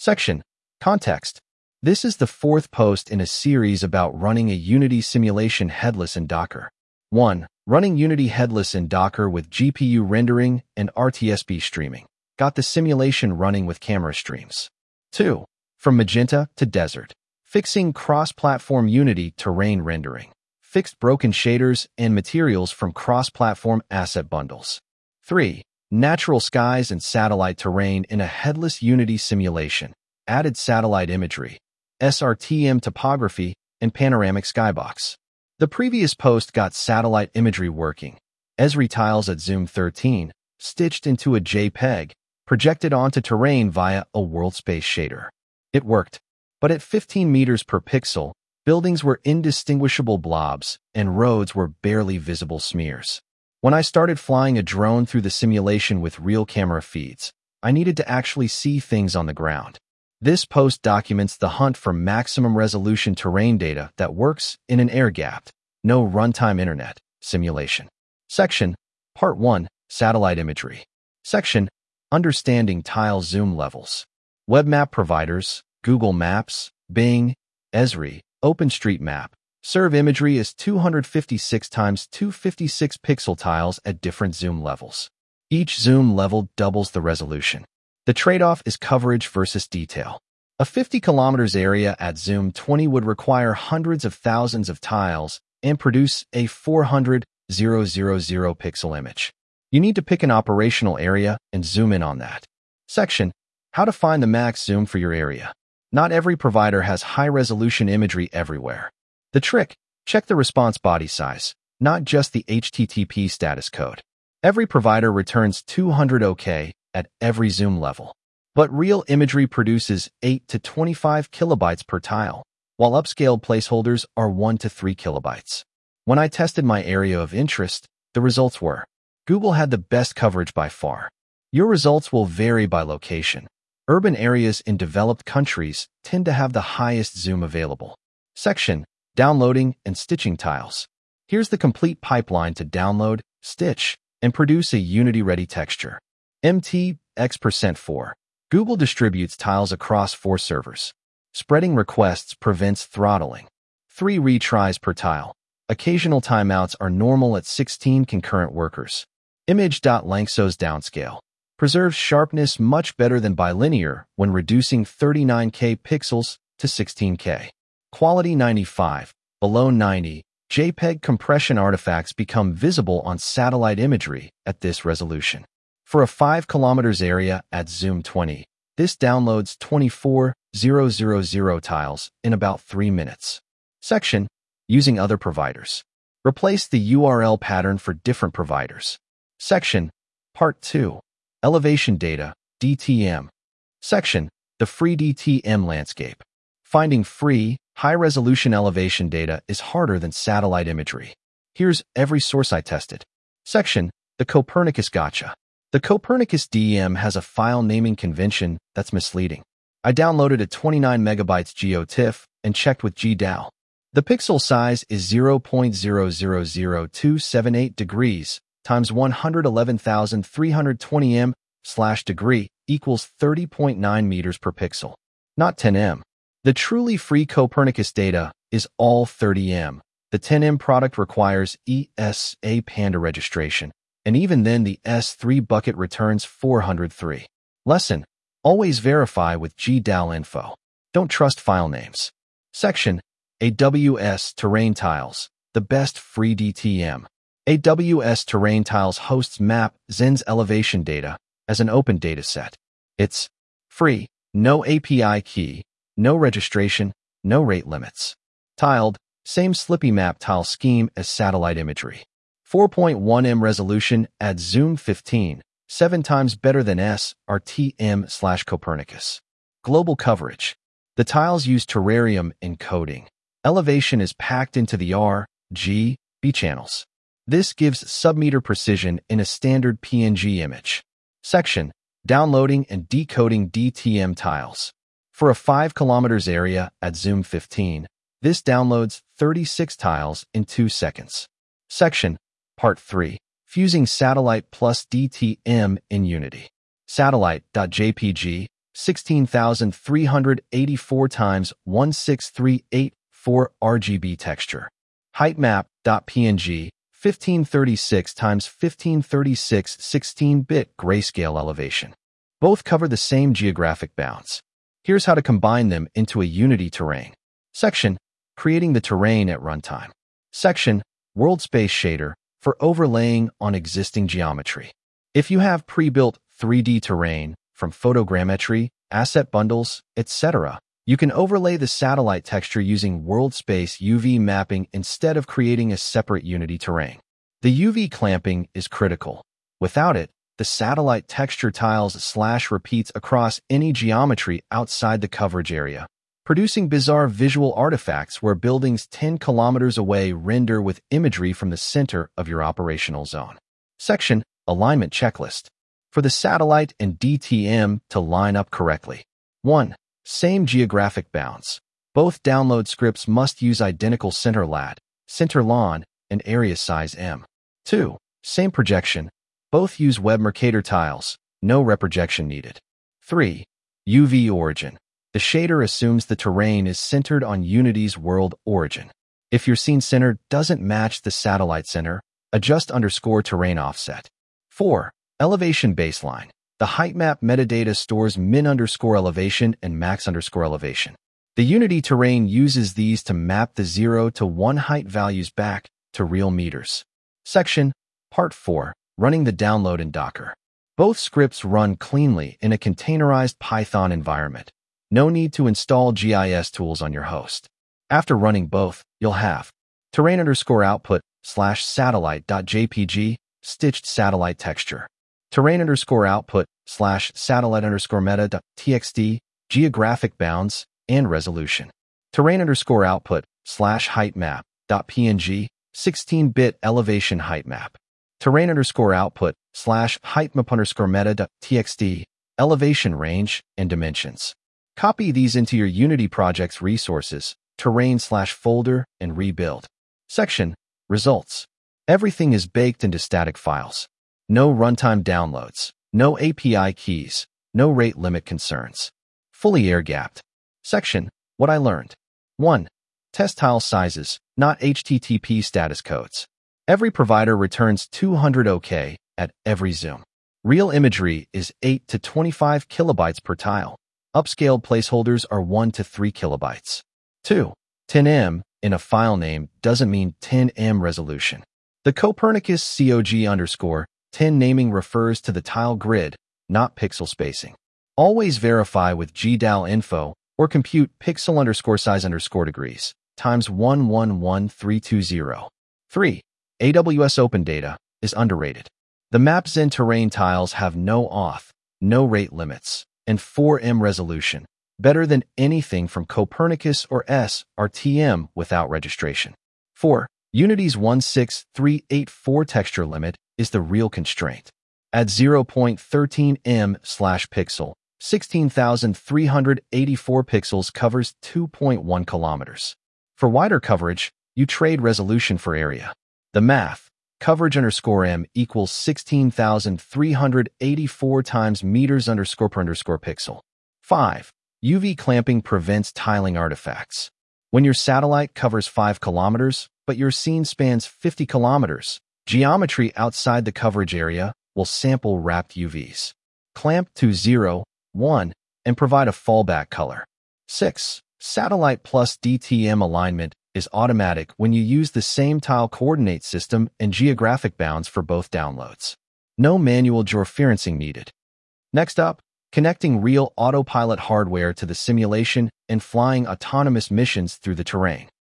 Section: Context. This is the fourth post in a series about running a Unity simulation headless in Docker. 1. Running Unity headless in Docker with GPU rendering and RTSP streaming. Got the simulation running with camera streams. 2. From Magenta to Desert. Fixing cross-platform Unity terrain rendering. Fixed broken shaders and materials from cross-platform asset bundles. 3. Natural skies and satellite terrain in a headless Unity simulation. Added satellite imagery, SRTM topography, and panoramic skybox. The previous post got satellite imagery working. Esri tiles at Zoom 13, stitched into a JPEG, projected onto terrain via a world space shader. It worked, but at 15 meters per pixel, buildings were indistinguishable blobs, and roads were barely visible smears. When I started flying a drone through the simulation with real camera feeds, I needed to actually see things on the ground. This post documents the hunt for maximum resolution terrain data that works in an air-gapped, no runtime internet simulation. Section: Part 1, Satellite Imagery. Section: Understanding tile zoom levels. Web map providers, Google Maps, Bing, Esri, OpenStreetMap, serve imagery as 256 times 256 pixel tiles at different zoom levels. Each zoom level doubles the resolution. The trade-off is coverage versus detail. A 50 kilometers area at zoom 20 would require hundreds of thousands of tiles and produce a 400,000 pixel image. You need to pick an operational area and zoom in on that. Section: How to find the max zoom for your area. Not every provider has high-resolution imagery everywhere. The trick: check the response body size, not just the HTTP status code. Every provider returns 200 OK at every zoom level, but real imagery produces 8 to 25 kilobytes per tile, while upscaled placeholders are 1 to 3 kilobytes. When I tested my area of interest, the results were: Google had the best coverage by far. Your results will vary by location. Urban areas in developed countries tend to have the highest zoom available. Section: Downloading and stitching tiles. Here's the complete pipeline to download, stitch, and produce a Unity-ready texture. MTX%4. Google distributes tiles across 4 servers. Spreading requests prevents throttling. 3 retries per tile. Occasional timeouts are normal at 16 concurrent workers. Image.Lanxos downscale. Preserves sharpness much better than bilinear when reducing 39K pixels to 16K. Quality 95. Below 90, JPEG compression artifacts become visible on satellite imagery at this resolution. For a 5 kilometers area at zoom 20, this downloads 24,000 tiles in about 3 minutes. Section: Using other providers. Replace the URL pattern for different providers. Section: Part 2, Elevation Data, DTM. Section: The free DTM landscape. Finding free, high-resolution elevation data is harder than satellite imagery. Here's every source I tested. Section: The Copernicus Gotcha. The Copernicus DM has a file naming convention that's misleading. I downloaded a 29 megabytes GeoTIFF and checked with GDAL. The pixel size is 0.000278 degrees times 111,320 m/degree equals 30.9 meters per pixel, not 10 m. The truly free Copernicus data is all 30 m. The 10 m product requires ESA Panda registration, and even then the S3 bucket returns 403. Lesson: Always verify with GDAL info. Don't trust file names. Section: AWS Terrain Tiles, the best free DTM. AWS Terrain Tiles hosts Map.Zen's elevation data as an open dataset. It's free, no API key, no registration, no rate limits. Tiled, same Slippy map tile scheme as satellite imagery. 4.1 m resolution at zoom 15, 7 times better than SRTM/Copernicus. Global coverage. The tiles use terrarium encoding. Elevation is packed into the R, G, B channels. This gives submeter precision in a standard PNG image. Section: Downloading and decoding DTM tiles. For a 5 kilometers area at zoom 15, this downloads 36 tiles in 2 seconds. Section: Part 3, Fusing Satellite plus DTM in Unity. Satellite.jpg, 16,384 times 16384 RGB texture. Heightmap.png 1536 times 1536 16-bit grayscale elevation. Both cover the same geographic bounds. Here's how to combine them into a Unity terrain. Section: Creating the terrain at runtime. Section: World Space Shader for overlaying on existing geometry. If you have pre-built 3D terrain from photogrammetry, asset bundles, etc., you can overlay the satellite texture using World Space UV mapping instead of creating a separate Unity terrain. The UV clamping is critical. Without it, the satellite texture tiles /repeats across any geometry outside the coverage area, producing bizarre visual artifacts where buildings 10 kilometers away render with imagery from the center of your operational zone. Section: Alignment Checklist. For the satellite and DTM to line up correctly. 1. Same geographic bounds. Both download scripts must use identical center lat, center lon, and area size M. 2. Same projection. Both use Web Mercator tiles. No reprojection needed. 3. UV origin. The shader assumes the terrain is centered on Unity's world origin. If your scene center doesn't match the satellite center, adjust _terrain offset. 4. Elevation baseline. The heightmap metadata stores min_elevation and max_elevation. The Unity terrain uses these to map the 0 to 1 height values back to real meters. Section: Part 4. Running the download in Docker. Both scripts run cleanly in a containerized Python environment. No need to install GIS tools on your host. After running both, you'll have terrain_output /satellite.jpg stitched satellite texture. Terrain_output /satellite_meta.txt geographic bounds and resolution. Terrain_output /heightmap.png 16-bit elevation heightmap. Terrain_output /heightmap_meta.txt elevation range and dimensions. Copy these into your Unity project's resources, terrain/folder, and rebuild. Section: Results. Everything is baked into static files. No runtime downloads, no API keys, no rate limit concerns. Fully air-gapped. Section: What I learned. 1. Test tile sizes, not HTTP status codes. Every provider returns 200 OK at every zoom. Real imagery is 8 to 25 kilobytes per tile. Upscaled placeholders are 1 to 3 kilobytes. 2. 10M in a file name doesn't mean 10M resolution. The Copernicus COG_10 naming refers to the tile grid, not pixel spacing. Always verify with GDAL info or compute pixel_size_degrees times 111320. 3. AWS Open Data is underrated. The MapZen terrain tiles have no auth, no rate limits, and 4M resolution, better than anything from Copernicus or SRTM without registration. 4. Unity's 16384 texture limit is the real constraint. At 0.13 m/pixel, 16,384 pixels covers 2.1 kilometers. For wider coverage, you trade resolution for area. The math: coverage_m equals 16,384 times meters_per_pixel. 5. UV clamping prevents tiling artifacts. When your satellite covers 5 kilometers, but your scene spans 50 kilometers, geometry outside the coverage area will sample wrapped UVs. Clamp to 0, 1, and provide a fallback color. 6. Satellite plus DTM alignment is automatic when you use the same tile coordinate system and geographic bounds for both downloads. No manual georeferencing needed. Next up, connecting real autopilot hardware to the simulation and flying autonomous missions through the terrain.